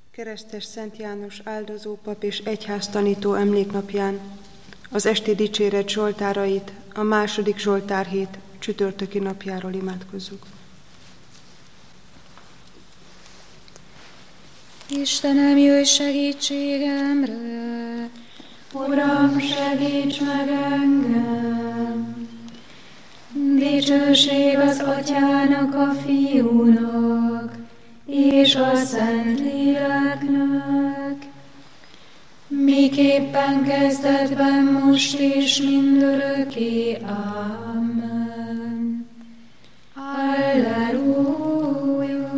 Keresztes Szent János áldozópap és egyháztanító emléknapján az esti dicséret zsoltárait a második zsoltárhét csütörtöki napjáról imádkozzuk. Istenem, jöjj segítségemre! Uram, segíts meg engem! Dicsőség az Atyának, a Fiúnak, és a Szentléleknek, miképpen kezdetben, most és mindörökké. Amen. Alleluja!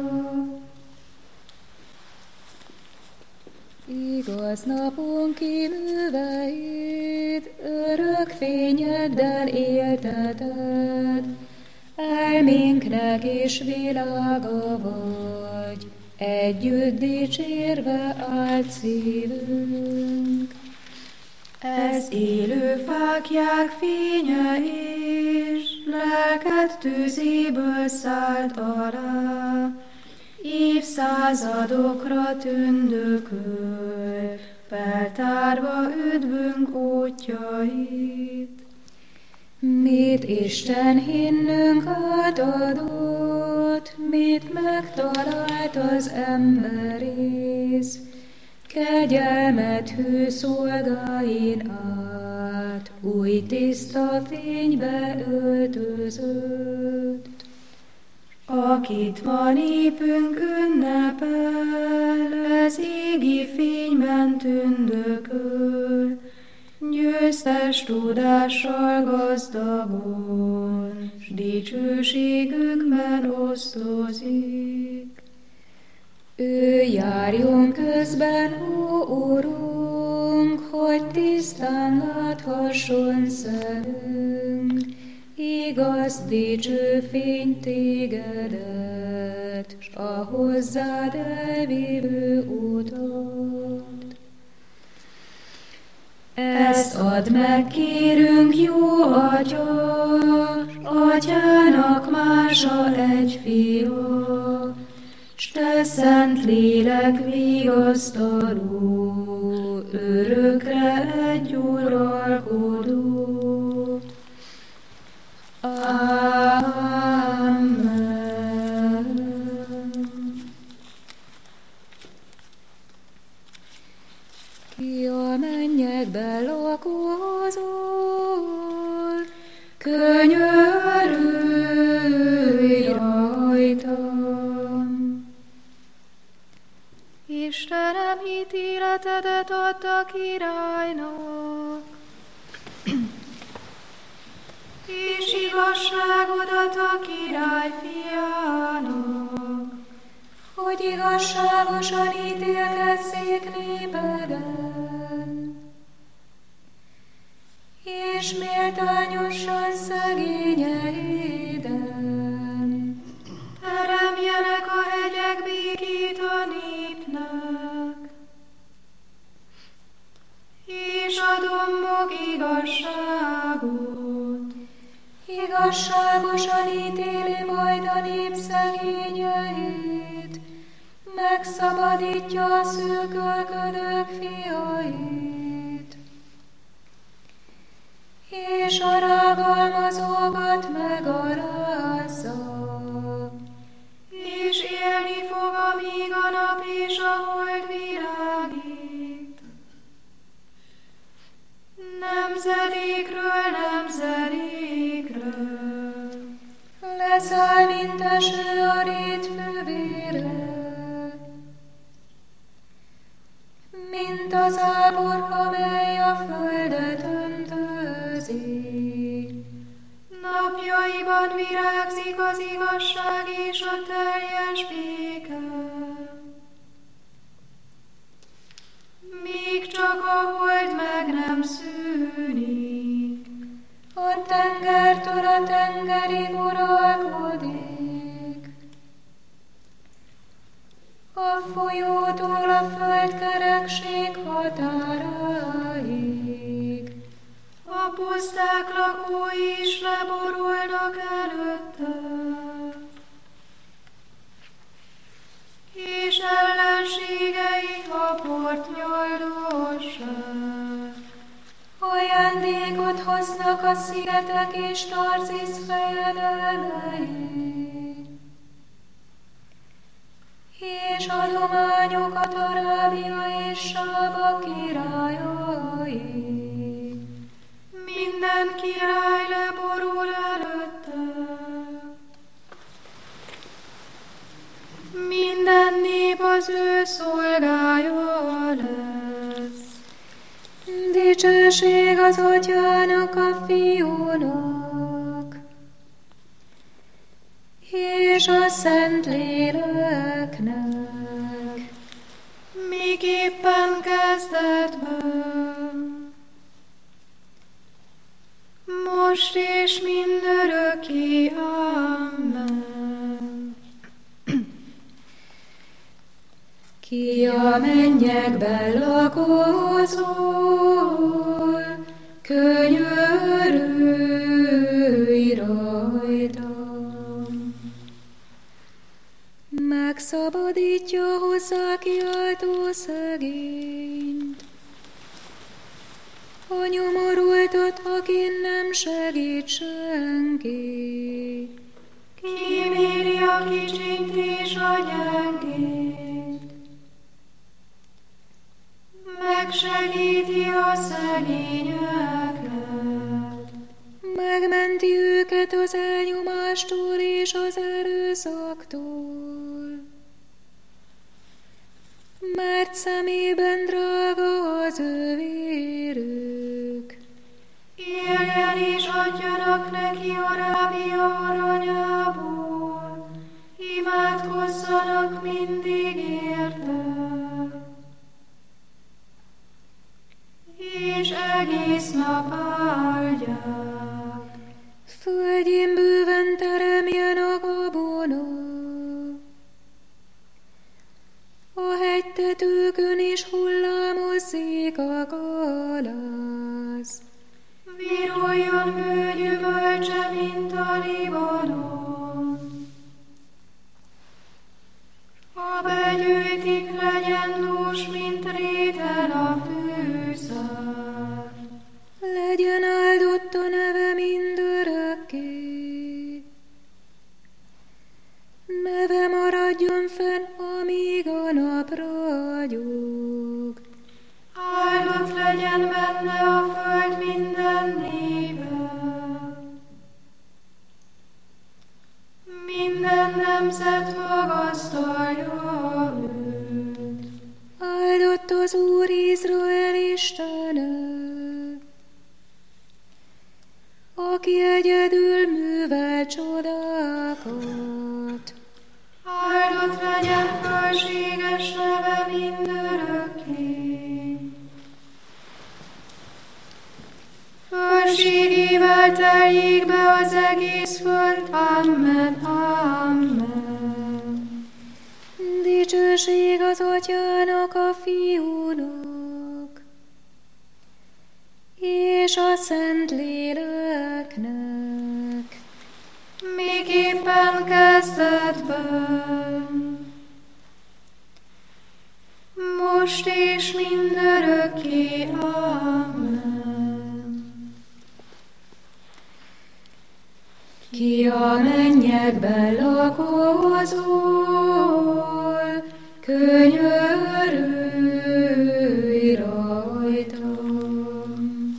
Igaz napon kívülveid, örök fényeddel élteted, elménknek is világa vagy, együtt dicsérve állt szívünk. Ez élő fáklyák fénye és lelked tűzéből szállt alá, évszázadokra tündököl, feltárva üdvünk útjait. Mit Isten hinnünk átadott, mit megtalált az emberész, kegyelmet hű szolgáin át, új tiszta fénybe öltözött. Akit ma népünk ünnepel, ez égi fényben tündököl, győztes tudással gazdagon, s dicsőségükben osztozik. Ő járjon közben, ó Urunk, hogy tisztán láthasson szemünk, igaz dicső fény tégedet, s a hozzád elvívő utat. Ezt add meg, kérünk, jó Atya, Atyának mása egy fia, s te szent lélek vigasztaló, örökre egy uralkodó. Amen. Ki a mennyekben lakozol, könyörülj rajtam. Istenem, ítéletedet add a királynak, és igazságodat a király fiának, hogy igazságosan ítélkezzék népeden, és méltányosan szegényeiden. Teremjenek a hegyek békét a népnek, és a dombok igazságot. Igazságosan ítéli majd a nép szegényeit, megszabadítja a szűkölködők fiait, és a rágalmazókat megalázza. És élni fog, amíg a nap és a hold virágít. Nemzedékről nemzedékre leszáll, mint eső a rét fűvére, mint az áborka, mely a földet öntözi. Napjaiban virágzik az igazság és a teljes béke. Míg csak a hold meg nem szűnik, A tengertől a tengerig uralkodik, a folyótól a földkerekség határáig. a puszták lakói is leborulnak előtte, és ellenség másznak a szigetek és Tarzisz fejedelmei, és adományokat Arábia és Sába királyai. Minden király leborul előtte. Minden nép az ő szolgája lesz. Dicsőség az Atyának, a Fiúnak, és a Szentléleknek, Miképpen kezdetben, most és mindörökké. Amen. Ki a mennyekben lakozol, könyörülj rajtam. Megszabadítja hozzá kiáltó szegényt, a nyomorultat, akin nem segít senki. Kíméri a kicsint és a gyengét, megsegíti a szegényeket, Megmenti őket az elnyomástól és az erőszaktól, mert szemében drága az ő vérük. éljen és adjanak neki Arábia aranyából, imádkozzanak mindig érte, és egész nap áldják. Földjén bőven teremjen a gabona, a hegytetőkön is hullámozzék a galáz. Viruljon bőgyümölcse, mint a Libanon. Ha begyűjtik, legyen dús, mint réten a fűszár. Legyen áldott a neve mindörökké. Neve maradjon fenn, amíg a nap ragyog. Áldott legyen benne a föld minden népe. Minden nemzet magasztalja őt. Áldott az Úr Izrael Istene, aki egyedül művel csodákat. Áldott legyen fölséges neve mindörökké. Fölségével teljék be az egész föld. Amen, amen. Dicsőség az Atyának, a Fiúnak, és a Szentléleknek. Miképpen kezdetben, most és mindörökké. Amen. Ki a mennyekben lakozol, könyörülj rajtam.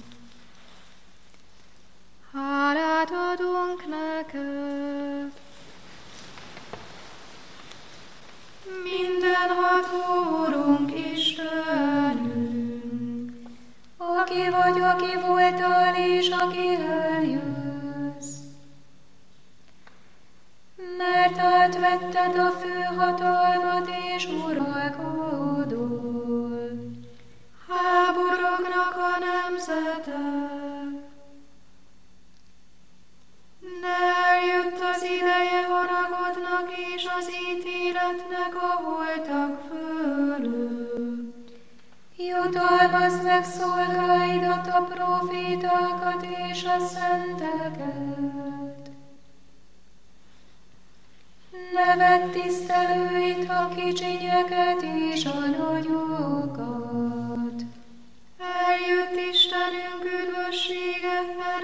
Hálát adunk neked, mindenható Urunk Istenünk, Aki vagy, aki voltál, és aki eljössz. Mert átvetted a főhatalmat, és uralkodol. háborognak a nemzetek. De eljött az ideje haragodnak és az ítéletnek a holtak fölött. Jutalmazd meg szolgáidat, a profétákat és a szenteket. Ne vedd tisztelőit, a kicsinyeket és a nagyokat. Eljött Istenünk üdvössége,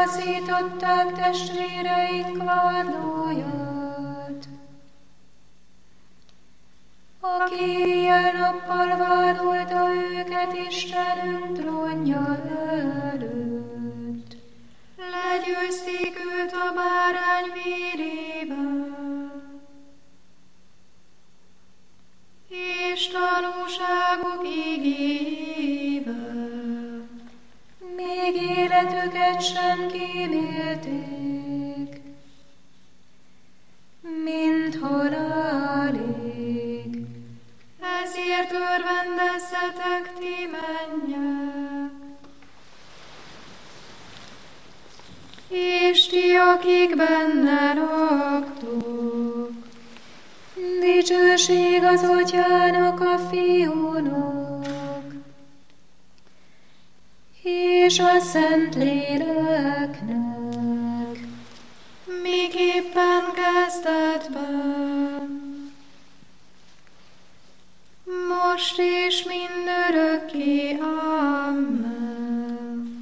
taszították testvéreink vádlóját, aki éjjel-nappal vádolta őket Istenünk trónja előtt. Legyőzték őt a bárány vérével, és tanúságuk igével. Még életüket sem kímélték, mint halálig. Ezért örvendezzetek ti mennyek, és ti, akik benne laktok. Dicsőség az Atyának, a Fiúnak, és a Szentléleknek, miképpen kezdetben, most és mindörökké. Amen.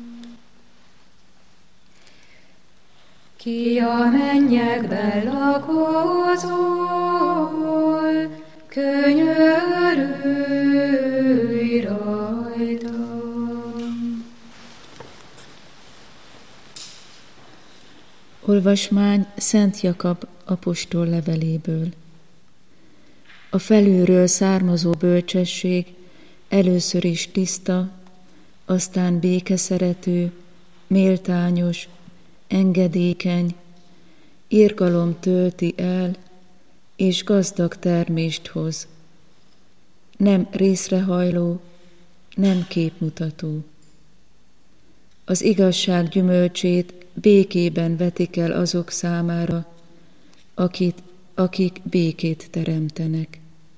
Ki a mennyekben lakozol, könyörülj rajtam. Olvasmány Szent Jakab apostol leveléből. A felülről származó bölcsesség először is tiszta, aztán békeszerető, méltányos, engedékeny, irgalom tölti el, és gazdag termést hoz. Nem részrehajló, nem képmutató. Az igazság gyümölcsét békében vetik el azok számára, akik békét teremtenek.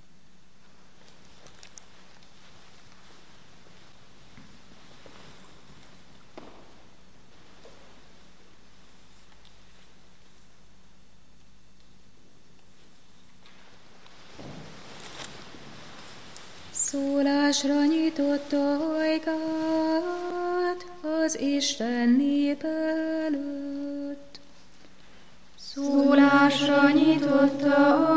Szólásra nyitotta ajkát az Isten nép előtt. Szólásra nyitotta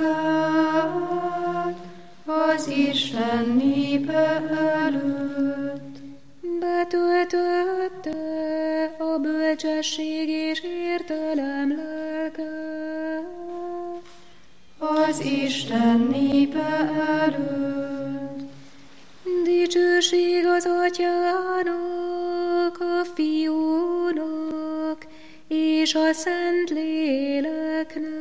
ajkát az Isten népe előtt. Betöltötte a bölcsesség és értelem lelke az Isten népe előtt. Dicsőség az Atyának, a Fiúnak és a Szentléleknek.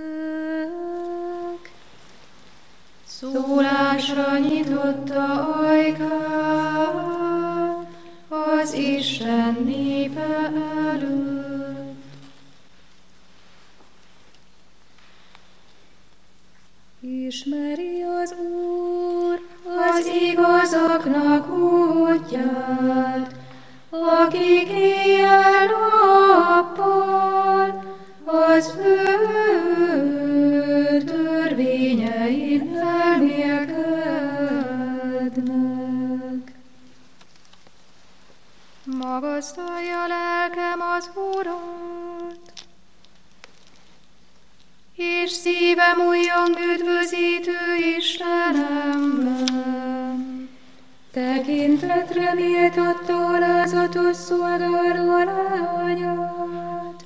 Szólásra nyitotta ajkát az Isten népe előtt. Ismeri az Úr az igazaknak útját, akik éjjel-nappal az ő törvényein elmélkednek. Magasztalja lelkem az Urat, és szívem újjong üdvözítő Istenemben. Tekintetre méltatta alázatos szolgáló lányát.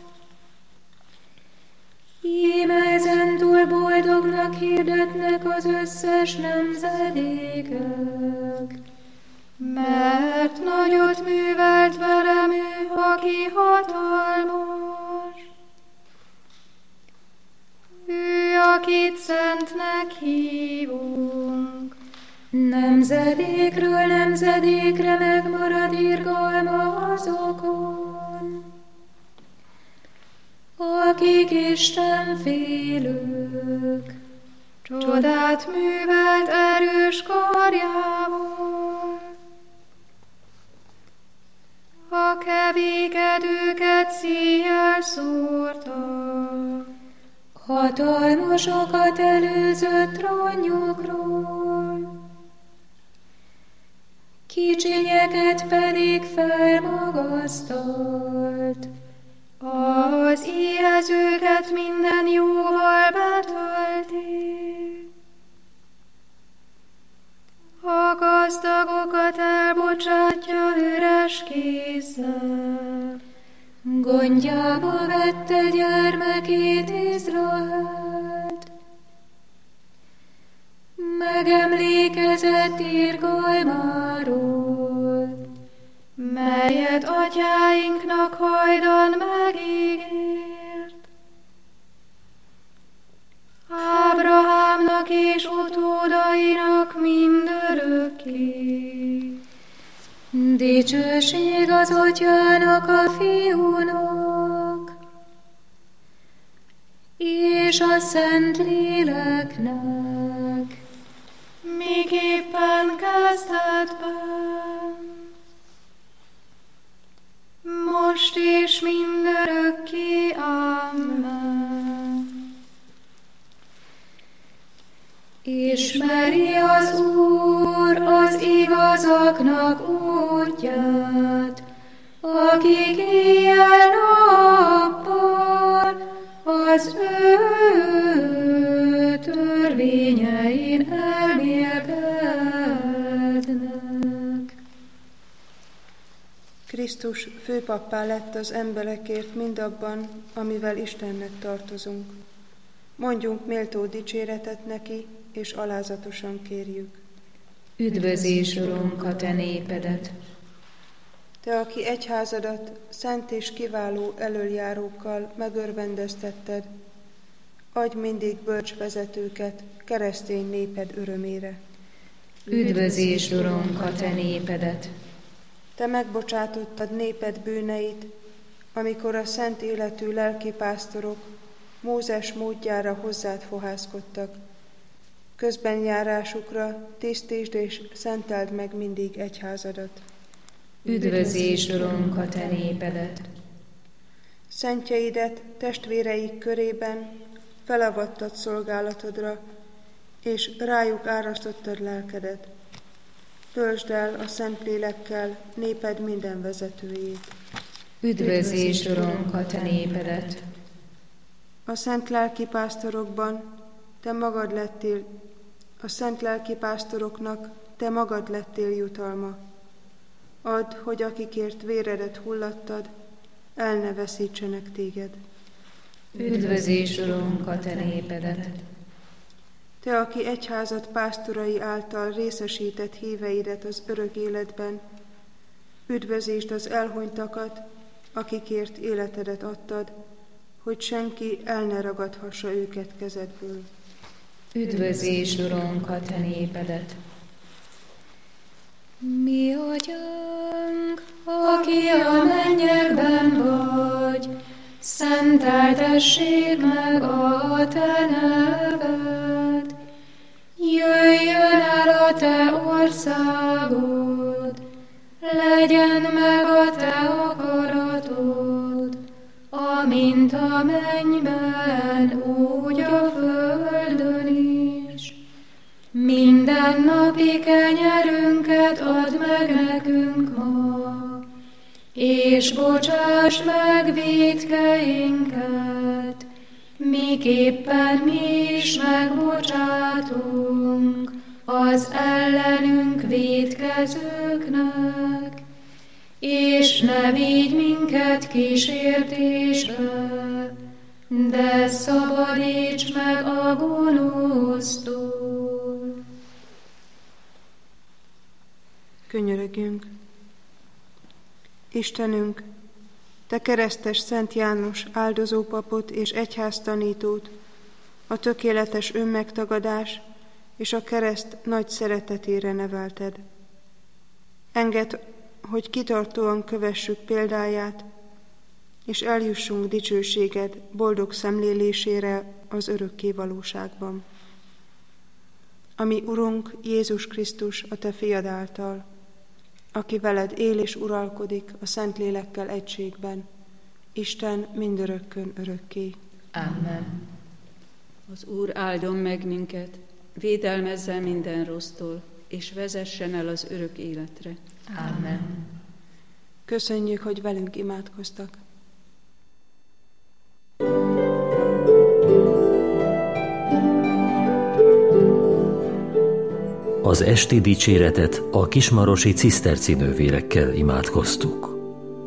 Íme ezentúl boldognak hirdetnek az összes nemzedékek. Mert nagyot művelt velem ő, aki hatalmas. Ő, akit szentnek hívunk. Nemzedékről nemzedékre megmarad irgalma azokon, akik istenfélők. Csodát művelt erős karjával. A kevékedőket szíjjel szórta. Hatalmasokat előzött trónjukról, kicsinyeket pedig felmagasztalt. Az éhezőket minden jóval betölti, a gazdagokat elbocsátja üres kézzel. Gondjába vette gyermekét Izraelt, megemlékezett irgalmáról, melyet atyáinknak hajdan megígért. Ábrahámnak és utódainak mindörökké. Dicsőség az Atyának, a Fiúnak, és a Szentléleknek, miképpen kezdetben, most és mindörökké. Amen. Ismeri az Úr az igazaknak útját, akik éjjel-nappal az ő törvényein elmélkednek. Krisztus főpappá lett az emberekért mindabban, amivel Istennek tartozunk. Mondjunk méltó dicséretet neki, és alázatosan kérjük. Üdvözés, Urunk, a te népedet! Te, aki egyházadat szent és kiváló elöljárókkal megörvendeztetted, adj mindig bölcs vezetőket keresztény néped örömére. Üdvözés, Urunk, a te népedet! Te megbocsátottad néped bűneit, amikor a szent életű lelkipásztorok Mózes módjára hozzád fohászkodtak. Közbenjárásukra tisztítsd és szenteld meg mindig egyházadat. Üdvözés, Urunk, a te népedet! Szentjeidet testvéreik körében felavattad szolgálatodra, és rájuk árasztottad lelkedet. Töltsd el a Szentlélekkel néped minden vezetőjét. Üdvözés, Urunk, a te népedet! A szent lelkipásztorokban te magad lettél, a szent lelkipásztoroknak te magad lettél jutalma. Add, hogy akikért véredet hullattad, el ne veszítsenek téged. Üdvözés, Urunk, a te népedet! Te, aki egyházad pásztorai által részesített híveidet az örök életben, üdvözítsd az elhunytakat, akikért életedet adtad, hogy senki el ne ragadhassa őket kezedből. Üdvözés, Urunk, a te népedet! Mi Atyánk, aki a mennyekben vagy, szenteltessék meg a te neved. Jöjjön el a te országod, legyen meg a te akaratod, amint a mennyben, úgy a földön is. Mindennapi kenyerünket add meg nekünk ma, és bocsáss meg vétkeinket, miképpen mi is megbocsátunk az ellenünk vétkezőknek, és ne vigy minket kísértésbe, de szabadíts meg a gonosztól. Könyörögjünk! Istenünk, te keresztes Szent János áldozópapot és egyháztanítót, a tökéletes önmegtagadás és a kereszt nagy szeretetére nevelted. Engedd, hogy kitartóan kövessük példáját, és eljussunk dicsőséged boldog szemlélésére az örökké valóságban. Ami Urunk Jézus Krisztus, a te fiad által, aki veled él és uralkodik a Szentlélekkel egységben, Isten mindörökkön örökké. Amen. Az Úr áldjon meg minket, védelmezzen minden rossztól, és vezessen el az örök életre. Amen. Köszönjük, hogy velünk imádkoztak. Az esti dicséretet a kismarosi ciszterci nővérekkel imádkoztuk.